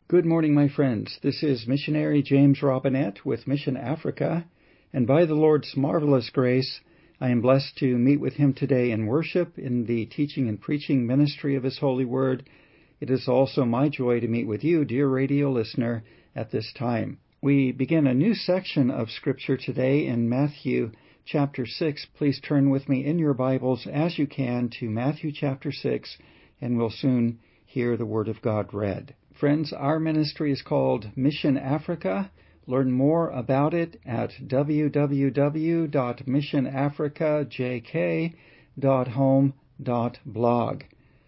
Good morning, my friends. This is missionary James Robinette with Mission Africa, and by the Lord's marvelous grace, I am blessed to meet with Him today in worship in the teaching and preaching ministry of His holy word. It is also my joy to meet with you, dear radio listener, at this time. We begin a new section of Scripture today in Matthew chapter 6. Please turn with me in your Bibles as you can to Matthew chapter 6, and we'll soon hear the Word of God read. Friends, our ministry is called Mission Africa. Learn more about it at www.missionafricajk.home.blog.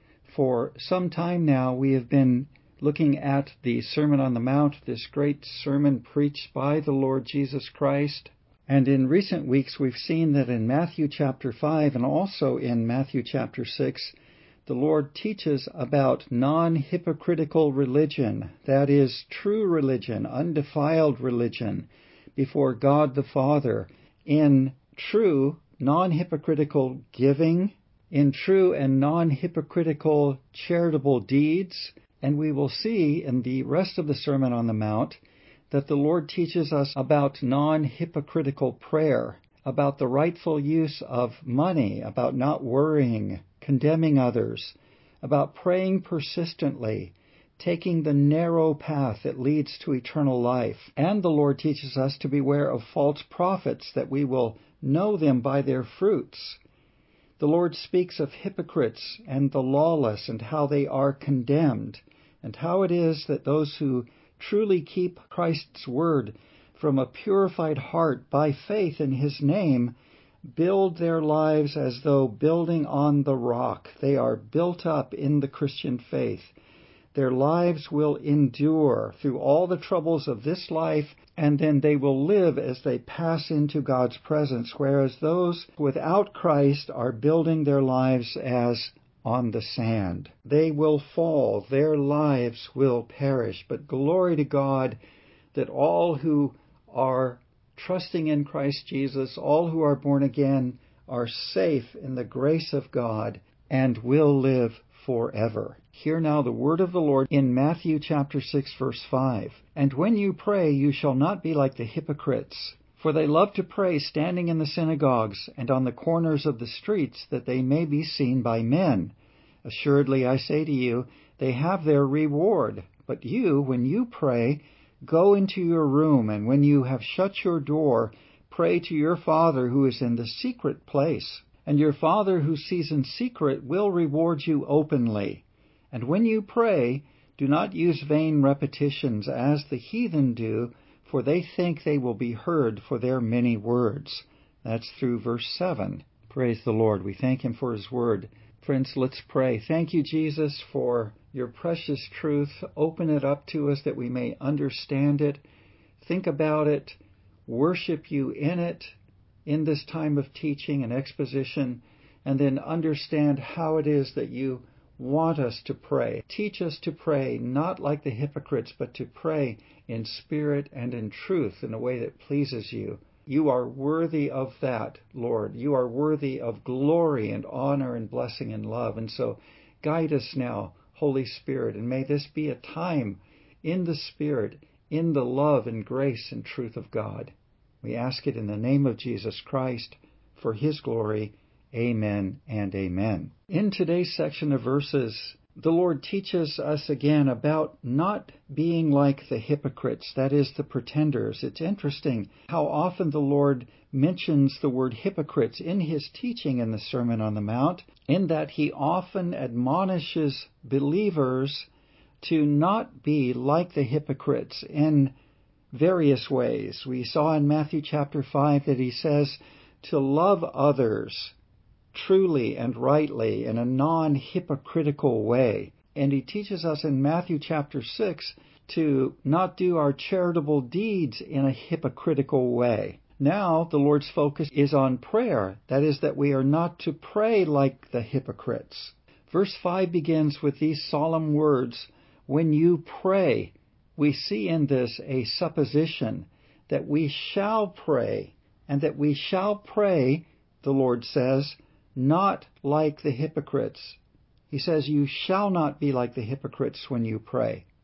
For some time now, we have been looking at the Sermon on the Mount, this great sermon preached by the Lord Jesus Christ. And in recent weeks, we've seen that in Matthew chapter 5 and also in Matthew chapter 6, the Lord teaches about non-hypocritical religion, that is, true religion, undefiled religion, before God the Father, in true non-hypocritical giving, in true and non-hypocritical charitable deeds. And we will see in the rest of the Sermon on the Mount that the Lord teaches us about non-hypocritical prayer, about the rightful use of money, about not worrying, condemning others, about praying persistently, taking the narrow path that leads to eternal life. And the Lord teaches us to beware of false prophets, that we will know them by their fruits. The Lord speaks of hypocrites and the lawless and how they are condemned, and how it is that those who truly keep Christ's word from a purified heart by faith in His name build their lives as though building on the rock. They are built up in the Christian faith. Their lives will endure through all the troubles of this life, and then they will live as they pass into God's presence, whereas those without Christ are building their lives as on the sand. They will fall. Their lives will perish. But glory to God that all who are trusting in Christ Jesus, all who are born again, are safe in the grace of God and will live forever. Hear now the word of the Lord in Matthew chapter 6, verse 5. And when you pray, you shall not be like the hypocrites, for they love to pray standing in the synagogues and on the corners of the streets, that they may be seen by men. Assuredly, I say to you, they have their reward. But you, when you pray, go into your room, and when you have shut your door, pray to your Father who is in the secret place. And your Father who sees in secret will reward you openly. And when you pray, do not use vain repetitions as the heathen do, for they think they will be heard for their many words. That's through verse 7. Praise the Lord. We thank Him for His word. Friends, let's pray. Thank you, Jesus, for your precious truth. Open it up to us that we may understand it, think about it, worship you in it in this time of teaching and exposition, and then understand how it is that you want us to pray. Teach us to pray not like the hypocrites, but to pray in spirit and in truth in a way that pleases you. You are worthy of that, Lord. You are worthy of glory and honor and blessing and love. And so guide us now, Holy Spirit, and may this be a time in the Spirit, in the love and grace and truth of God. We ask it in the name of Jesus Christ, for His glory. Amen and amen. In today's section of verses, the Lord teaches us again about not being like the hypocrites, that is, the pretenders. It's interesting how often the Lord mentions the word hypocrites in His teaching in the Sermon on the Mount, in that He often admonishes believers to not be like the hypocrites in various ways. We saw in Matthew chapter 5 that He says to love others truly and rightly in a non-hypocritical way. And He teaches us in Matthew chapter 6 to not do our charitable deeds in a hypocritical way. Now the Lord's focus is on prayer. That is, that we are not to pray like the hypocrites. Verse 5 begins with these solemn words, when you pray. We see in this a supposition that we shall pray, and that we shall pray, the Lord says, not like the hypocrites. He says, you shall not be like the hypocrites when you pray.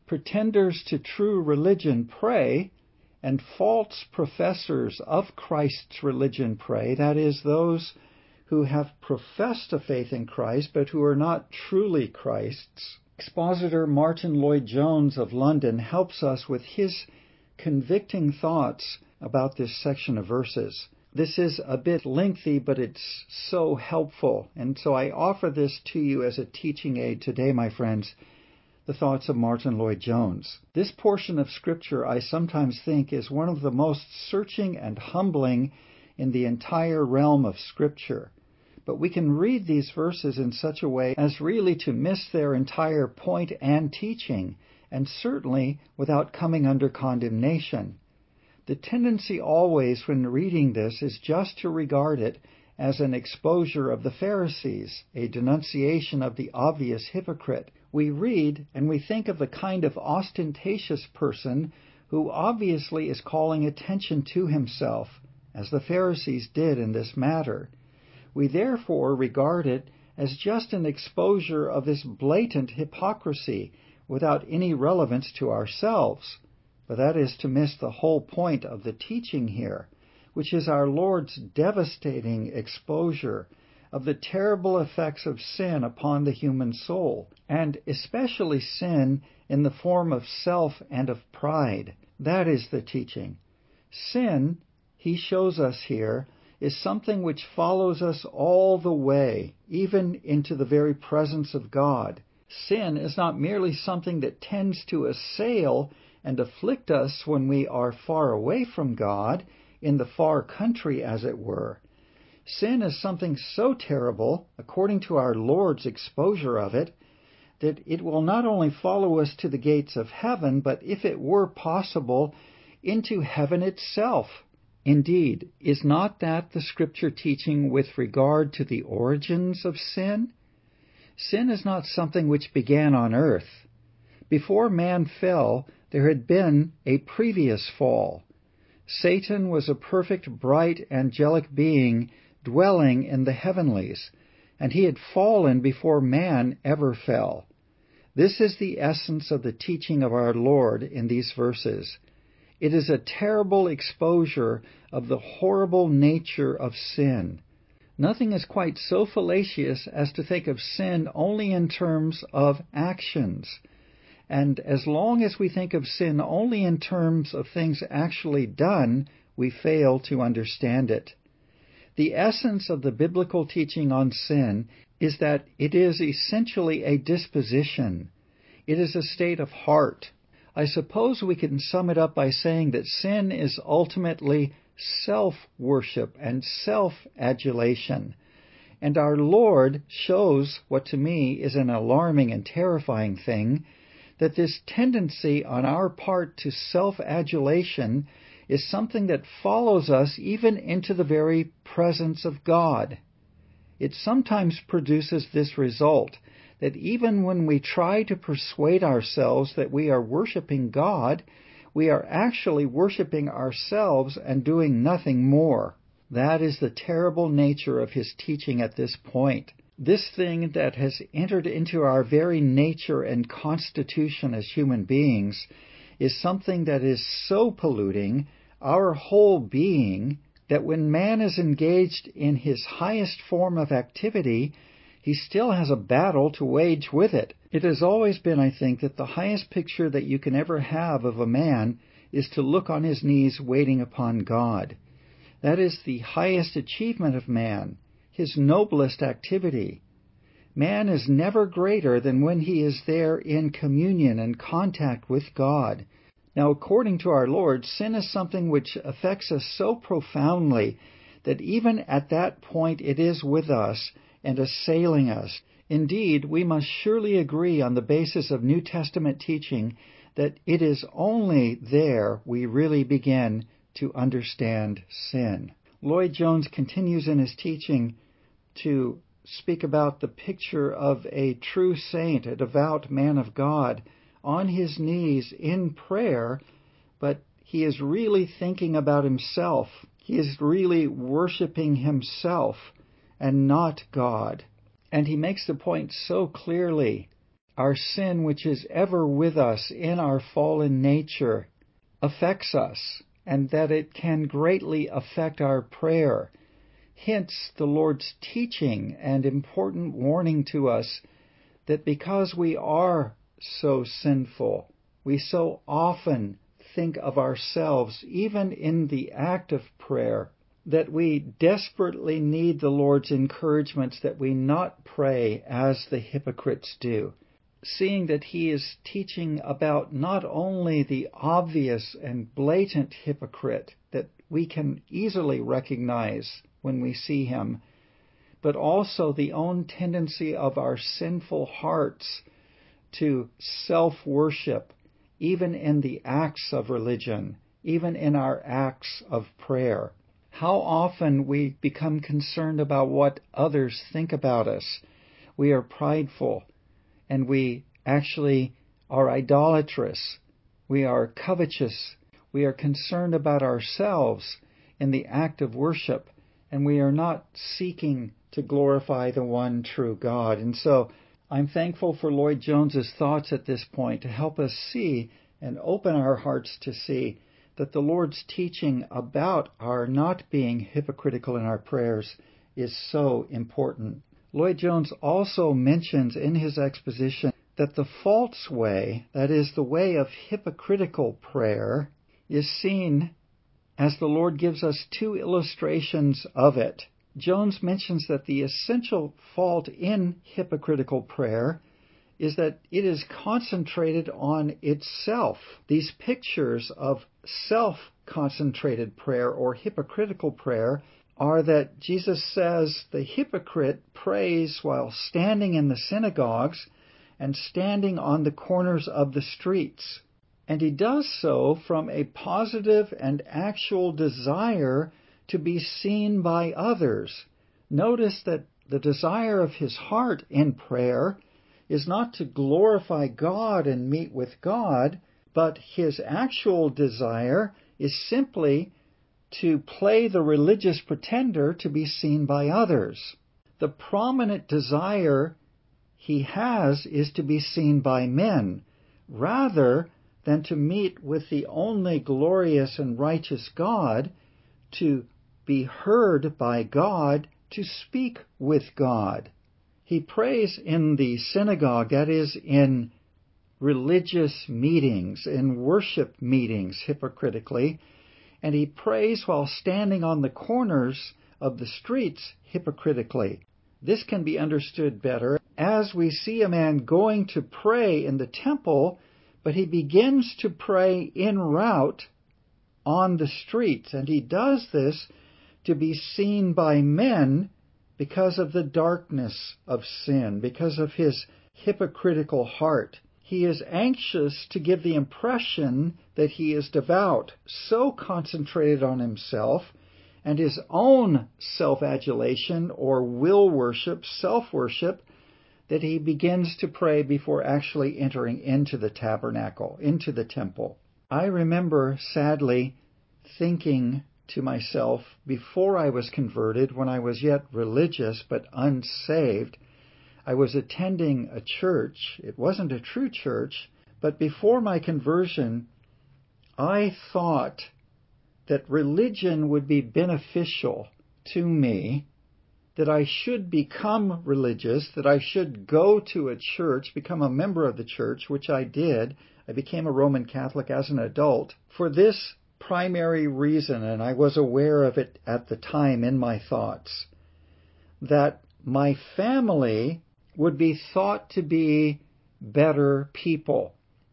pretenders to true religion pray, and false professors of Christ's religion pray, that is, those who have professed a faith in Christ but who are not truly Christ's. Expositor Martin Lloyd-Jones of London helps us with his convicting thoughts about this section of verses. This is a bit lengthy, but it's so helpful, and so I offer this to you as a teaching aid today, my friends, the thoughts of Martin Lloyd-Jones. This portion of Scripture, I sometimes think, is one of the most searching and humbling in the entire realm of Scripture. But we can read these verses in such a way as really to miss their entire point and teaching, and certainly without coming under condemnation. The tendency always when reading this is just to regard it as an exposure of the Pharisees, a denunciation of the obvious hypocrite. We read and we think of the kind of ostentatious person who obviously is calling attention to himself, as the Pharisees did in this matter. We therefore regard it as just an exposure of this blatant hypocrisy without any relevance to ourselves. But that is to miss the whole point of the teaching here, which is our Lord's devastating exposure of the terrible effects of sin upon the human soul, and especially sin in the form of self and of pride. That is the teaching. Sin, he shows us here, is something which follows us all the way, even into the very presence of God. Sin is not merely something that tends to assail and afflict us when we are far away from God, in the far country, as it were. Sin is something so terrible, according to our Lord's exposure of it, that it will not only follow us to the gates of heaven, but if it were possible, into heaven itself. Indeed, is not that the Scripture teaching with regard to the origins of sin? Sin is not something which began on earth. Before man fell, there had been a previous fall. Satan was a perfect, bright, angelic being dwelling in the heavenlies, and he had fallen before man ever fell. This is the essence of the teaching of our Lord in these verses. It is a terrible exposure of the horrible nature of sin. Nothing is quite so fallacious as to think of sin only in terms of actions. And as long as we think of sin only in terms of things actually done, we fail to understand it. The essence of the biblical teaching on sin is that it is essentially a disposition. It is a state of heart. I suppose we can sum it up by saying that sin is ultimately self-worship and self-adulation. And our Lord shows what to me is an alarming and terrifying thing, that this tendency on our part to self-adulation is something that follows us even into the very presence of God. It sometimes produces this result, that even when we try to persuade ourselves that we are worshiping God, we are actually worshiping ourselves and doing nothing more. That is the terrible nature of his teaching at this point. This thing that has entered into our very nature and constitution as human beings is something that is so polluting our whole being that when man is engaged in his highest form of activity, he still has a battle to wage with it. It has always been, I think, that the highest picture that you can ever have of a man is to look on his knees waiting upon God. That is the highest achievement of man, his noblest activity. Man is never greater than when he is there in communion and contact with God. Now, according to our Lord, sin is something which affects us so profoundly that even at that point it is with us and assailing us. Indeed, we must surely agree on the basis of New Testament teaching that it is only there we really begin to understand sin. Lloyd-Jones continues in his teaching to speak about the picture of a true saint, a devout man of God, on his knees in prayer, but he is really thinking about himself. He is really worshiping himself and not God. And he makes the point so clearly. our sin, which is ever with us in our fallen nature, affects us, and that it can greatly affect our prayer. Hence the Lord's teaching and important warning to us that because we are so sinful, we so often think of ourselves, even in the act of prayer, that we desperately need the Lord's encouragements that we not pray as the hypocrites do, seeing that He is teaching about not only the obvious and blatant hypocrite that we can easily recognize when we see him, but also the own tendency of our sinful hearts to self-worship, even in the acts of religion, even in our acts of prayer. How often we become concerned about what others think about us. We are prideful, and we actually are idolatrous. We are covetous. We are concerned about ourselves in the act of worship, and we are not seeking to glorify the one true God. And so I'm thankful for Lloyd Jones's thoughts at this point to help us see and open our hearts to see that the Lord's teaching about our not being hypocritical in our prayers is so important. Lloyd Jones also mentions in his exposition that the false way, that is, the way of hypocritical prayer, is seen as the Lord gives us two illustrations of it. Jones mentions that the essential fault in hypocritical prayer is that it is concentrated on itself. These pictures of self-concentrated prayer or hypocritical prayer are that Jesus says the hypocrite prays while standing in the synagogues and standing on the corners of the streets. And he does so from a positive and actual desire to be seen by others. Notice that the desire of his heart in prayer is not to glorify God and meet with God, but his actual desire is simply to play the religious pretender to be seen by others. The prominent desire he has is to be seen by men, rather than to meet with the only glorious and righteous God, to be heard by God, to speak with God. He prays in the synagogue, that is, in religious meetings, in worship meetings, hypocritically, and he prays while standing on the corners of the streets, hypocritically. This can be understood better as we see a man going to pray in the temple, but he begins to pray en route on the streets, and he does this to be seen by men because of the darkness of sin, because of his hypocritical heart. He is anxious to give the impression that he is devout, so concentrated on himself and his own self-adulation or will worship, self-worship, that he begins to pray before actually entering into the tabernacle, into the temple. I remember, sadly, thinking to myself before I was converted, when I was yet religious but unsaved, I was attending a church. It wasn't a true church, but before my conversion, I thought that religion would be beneficial to me, that I should become religious, that I should go to a church, become a member of the church, which I did. I became a Roman Catholic as an adult for this primary reason, and I was aware of it at the time in my thoughts, that my family would be thought to be better people.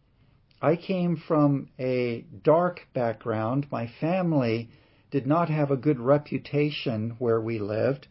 I came from a dark background. My family did not have a good reputation where we lived.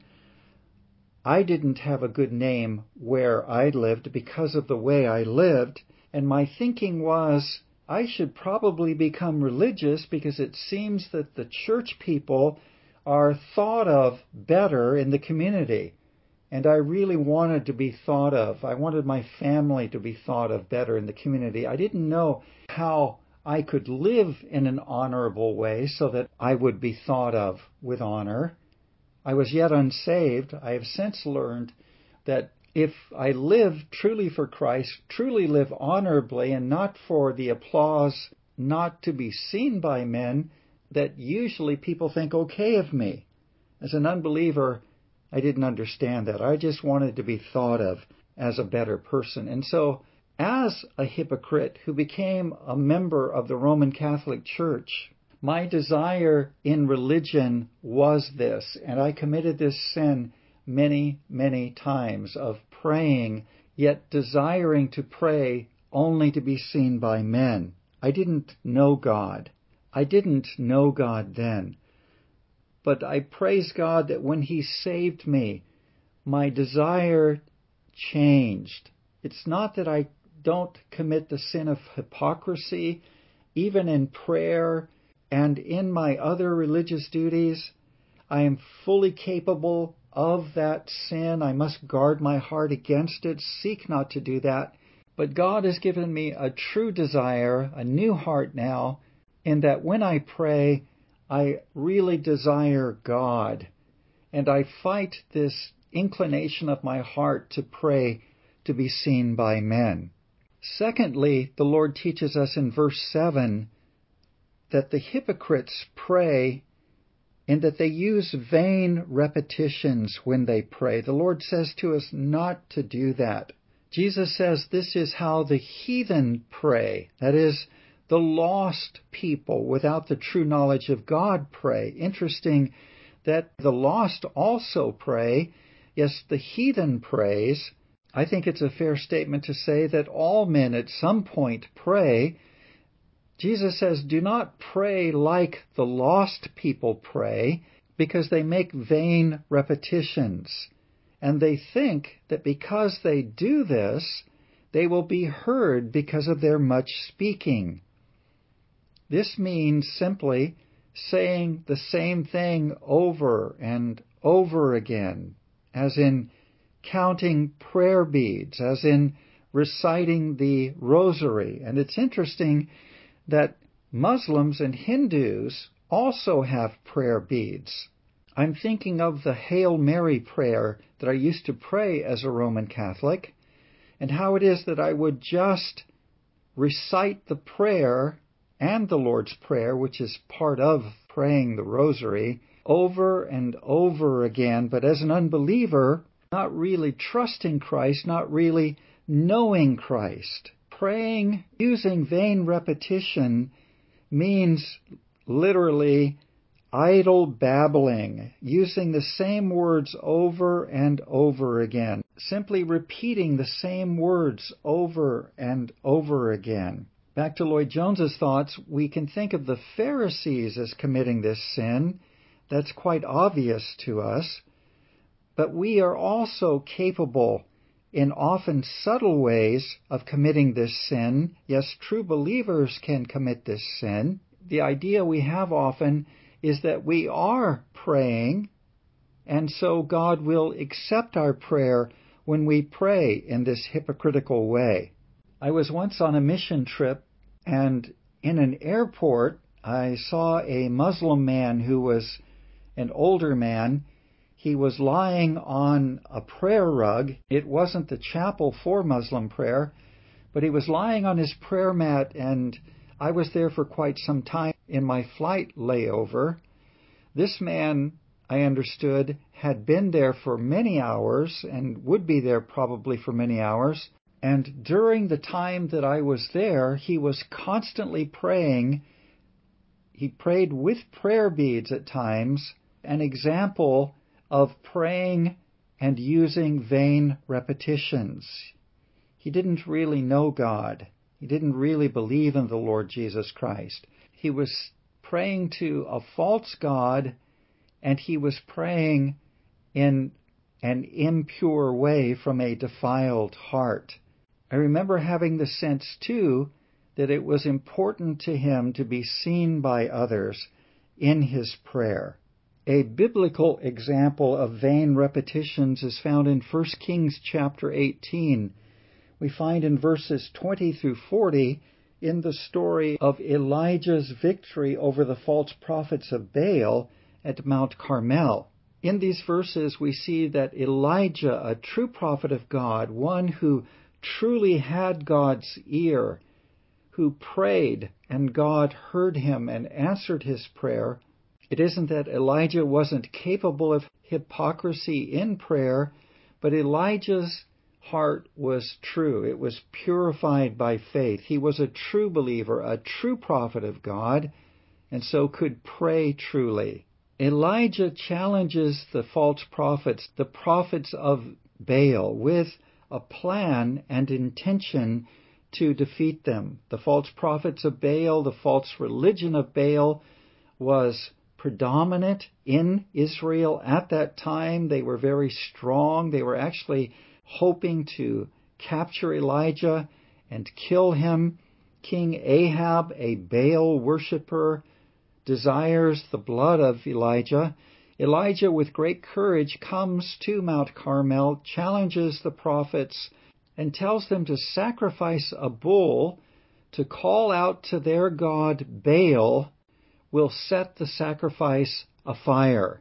I didn't have a good name where I lived because of the way I lived, and my thinking was, I should probably become religious because it seems that the church people are thought of better in the community. And I really wanted to be thought of. I wanted my family to be thought of better in the community. I didn't know how I could live in an honorable way so that I would be thought of with honor. I was yet unsaved. I have since learned that if I live truly for Christ, truly live honorably and not for the applause, not to be seen by men, that usually people think okay of me. As an unbeliever, I didn't understand that. I just wanted to be thought of as a better person. And so, as a hypocrite who became a member of the Roman Catholic Church, my desire in religion was this, and I committed this sin many, many times of praying, yet desiring to pray only to be seen by men. I didn't know God. I didn't know God then. But I praise God that when He saved me, my desire changed. It's not that I don't commit the sin of hypocrisy, even in prayer and in my other religious duties. I am fully capable of that sin. I must guard my heart against it, seek not to do that. But God has given me a true desire, a new heart now, in that when I pray, I really desire God. And I fight this inclination of my heart to pray to be seen by men. Secondly, the Lord teaches us in verse 7 that the hypocrites pray in that they use vain repetitions when they pray. The Lord says to us not to do that. Jesus says this is how the heathen pray. That is, the lost people without the true knowledge of God pray. Interesting that the lost also pray. Yes, the heathen prays. I think it's a fair statement to say that all men at some point pray. Jesus says, do not pray like the lost people pray, because they make vain repetitions. And they think that because they do this, they will be heard because of their much speaking. This means simply saying the same thing over and over again, as in counting prayer beads, as in reciting the rosary. And it's interesting that Muslims and Hindus also have prayer beads. I'm thinking of the Hail Mary prayer that I used to pray as a Roman Catholic, and how it is that I would just recite the prayer and the Lord's Prayer, which is part of praying the rosary, over and over again, but as an unbeliever, not really trusting Christ, not really knowing Christ. Praying using vain repetition means literally idle babbling, using the same words over and over again, simply repeating the same words over and over again. Back to Lloyd Jones's thoughts, we can think of the Pharisees as committing this sin. That's quite obvious to us. But we are also capable in often subtle ways of committing this sin. Yes, true believers can commit this sin. The idea we have often is that we are praying, and so God will accept our prayer when we pray in this hypocritical way. I was once on a mission trip, and in an airport, I saw a Muslim man who was an older man. He was lying on a prayer rug. It wasn't the chapel for Muslim prayer, but he was lying on his prayer mat, and I was there for quite some time in my flight layover. This man, I understood, had been there for many hours and would be there probably for many hours. And during the time that I was there, he was constantly praying. He prayed with prayer beads at times, an example of praying and using vain repetitions. He didn't really know God. He didn't really believe in the Lord Jesus Christ. He was praying to a false God, and he was praying in an impure way from a defiled heart. I remember having the sense, too, that it was important to him to be seen by others in his prayer. A biblical example of vain repetitions is found in 1 Kings chapter 18. We find in verses 20 through 40 in the story of Elijah's victory over the false prophets of Baal at Mount Carmel. In these verses, we see that Elijah, a true prophet of God, one who truly had God's ear, who prayed and God heard him and answered his prayer. It isn't that Elijah wasn't capable of hypocrisy in prayer, but Elijah's heart was true. It was purified by faith. He was a true believer, a true prophet of God, and so could pray truly. Elijah challenges the false prophets, the prophets of Baal, with a plan and intention to defeat them. The false prophets of Baal, the false religion of Baal, was predominant in Israel at that time. They were very strong. They were actually hoping to capture Elijah and kill him. King Ahab, a Baal worshiper, desires the blood of Elijah. Elijah, with great courage, comes to Mount Carmel, challenges the prophets, and tells them to sacrifice a bull to call out to their god Baal will set the sacrifice afire.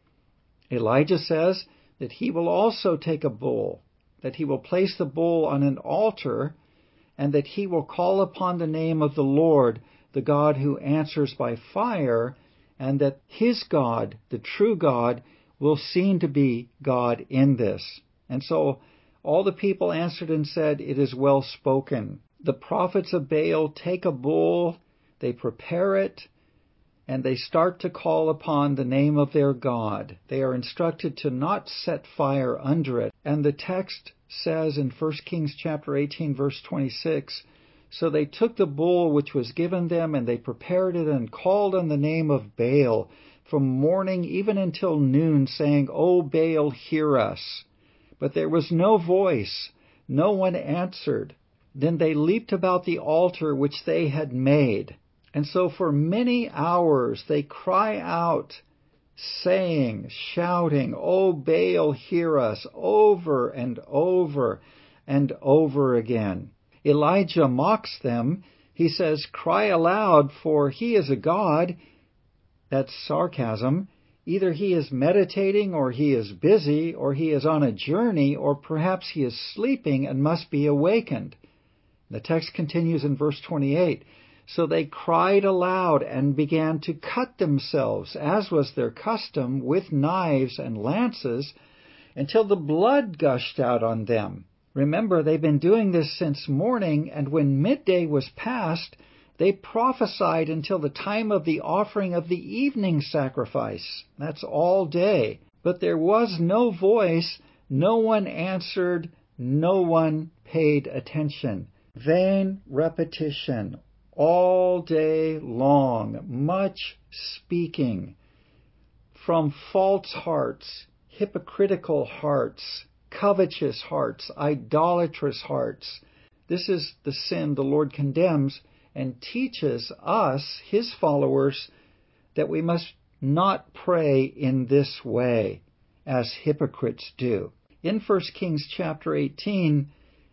Elijah says that he will also take a bull, that he will place the bull on an altar, and that he will call upon the name of the Lord, the God who answers by fire, and that his God, the true God, will seem to be God in this. And so all the people answered and said, "It is well spoken." The prophets of Baal take a bull, they prepare it, and they start to call upon the name of their God. They are instructed to not set fire under it. And the text says in 1 Kings chapter 18, verse 26, "So they took the bull which was given them, and they prepared it and called on the name of Baal from morning even until noon, saying, 'O Baal, hear us.' But there was no voice, no one answered. Then they leaped about the altar which they had made. And so for many hours they cry out, saying, shouting, 'O Baal, hear us,' over and over and over again." Elijah mocks them. He says, "Cry aloud, for he is a god." That's sarcasm. Either he is meditating, or he is busy, or he is on a journey, or perhaps he is sleeping and must be awakened. The text continues in verse 28. "So they cried aloud and began to cut themselves, as was their custom, with knives and lances, until the blood gushed out on them." Remember, they've been doing this since morning, and when midday was past, they prophesied until the time of the offering of the evening sacrifice. That's all day. But there was no voice, no one answered, no one paid attention. Vain repetition, all day long, much speaking from false hearts, hypocritical hearts, covetous hearts, idolatrous hearts. This is the sin the Lord condemns and teaches us, his followers, that we must not pray in this way, as hypocrites do. In 1 Kings chapter 18,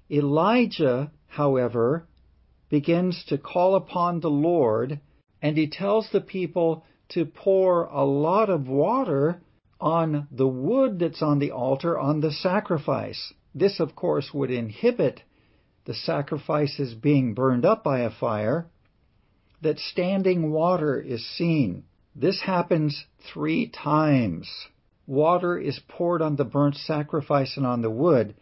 Elijah, however, begins to call upon the Lord, and he tells the people to pour a lot of water on the wood that's on the altar, on the sacrifice. This, of course, would inhibit the sacrifices being burned up by a fire, that standing water is seen. This happens 3 times. Water is poured on the burnt sacrifice and on the wood,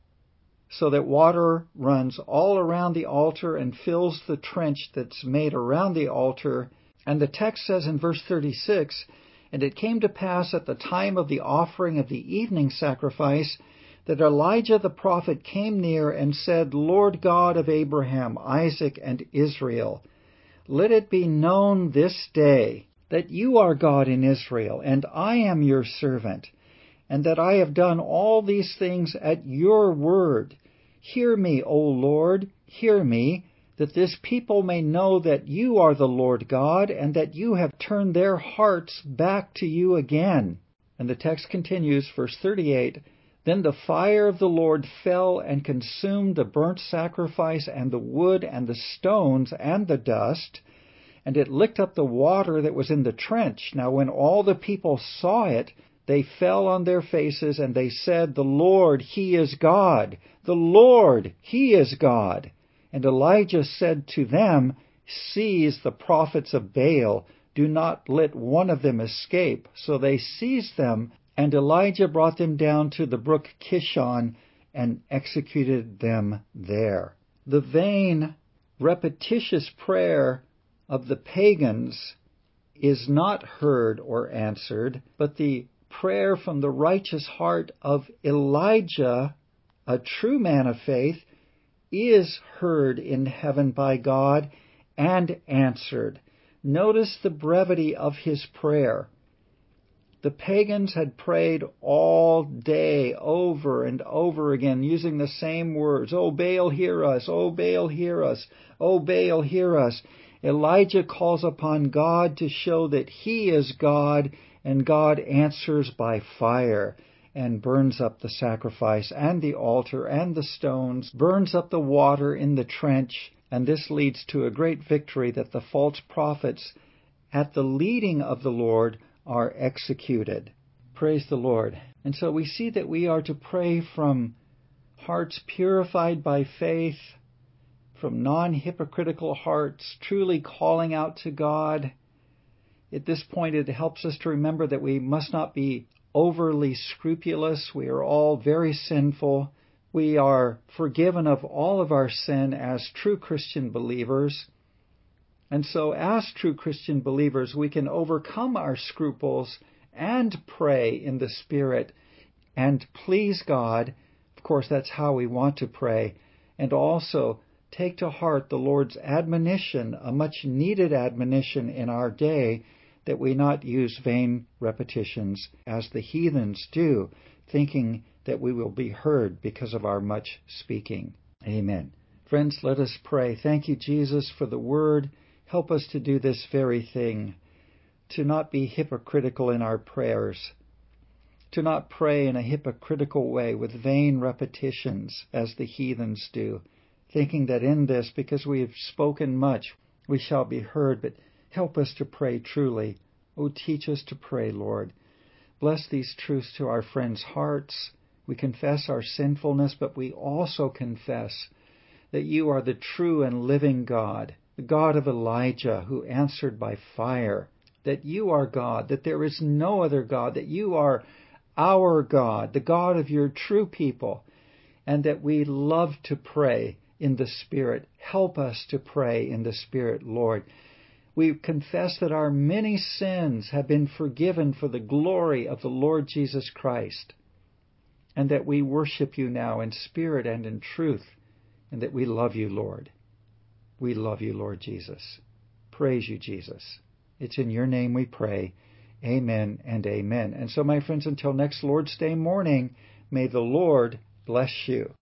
so that water runs all around the altar and fills the trench that's made around the altar. And the text says in verse 36, "And it came to pass at the time of the offering of the evening sacrifice that Elijah the prophet came near and said, 'Lord God of Abraham, Isaac, and Israel, let it be known this day that you are God in Israel, and I am your servant, and that I have done all these things at your word. Hear me, O Lord, hear me, that this people may know that you are the Lord God, and that you have turned their hearts back to you again." And the text continues, verse 38, "Then the fire of the Lord fell and consumed the burnt sacrifice and the wood and the stones and the dust, and it licked up the water that was in the trench. Now when all the people saw it, They fell on their faces, and they said, "The Lord, He is God! The Lord, He is God!" And Elijah said to them, "Seize the prophets of Baal. Do not let one of them escape." So they seized them, and Elijah brought them down to the brook Kishon and executed them there. The vain, repetitious prayer of the pagans is not heard or answered, but the prayer from the righteous heart of Elijah, a true man of faith, is heard in heaven by God and answered. Notice the brevity of his prayer. The pagans had prayed all day over and over again using the same words. "O Baal, hear us! O Baal, hear us! O Baal, hear us!" Elijah calls upon God to show that He is God, and God answers by fire and burns up the sacrifice and the altar and the stones, burns up the water in the trench, and this leads to a great victory that the false prophets, at the leading of the Lord, are executed. Praise the Lord. And so we see that we are to pray from hearts purified by faith, from non-hypocritical hearts, truly calling out to God. At this point, it helps us to remember that we must not be overly scrupulous. We are all very sinful. We are forgiven of all of our sin as true Christian believers. And so as true Christian believers, we can overcome our scruples and pray in the Spirit and please God. Of course, that's how we want to pray. And also take to heart the Lord's admonition, a much needed admonition in our day, that we not use vain repetitions as the heathens do, thinking that we will be heard because of our much speaking. Amen. Friends, let us pray. Thank you, Jesus, for the Word. Help us to do this very thing, to not be hypocritical in our prayers, to not pray in a hypocritical way with vain repetitions as the heathens do, thinking that in this, because we have spoken much, we shall be heard. But help us to pray truly. Oh, teach us to pray, Lord. Bless these truths to our friends' hearts. We confess our sinfulness, but we also confess that you are the true and living God, the God of Elijah who answered by fire, that you are God, that there is no other God, that you are our God, the God of your true people, and that we love to pray in the Spirit. Help us to pray in the Spirit, Lord. We confess that our many sins have been forgiven for the glory of the Lord Jesus Christ, and that we worship you now in spirit and in truth, and that we love you, Lord. We love you, Lord Jesus. Praise you, Jesus. It's in your name we pray. Amen and amen. And so, my friends, until next Lord's Day morning, may the Lord bless you.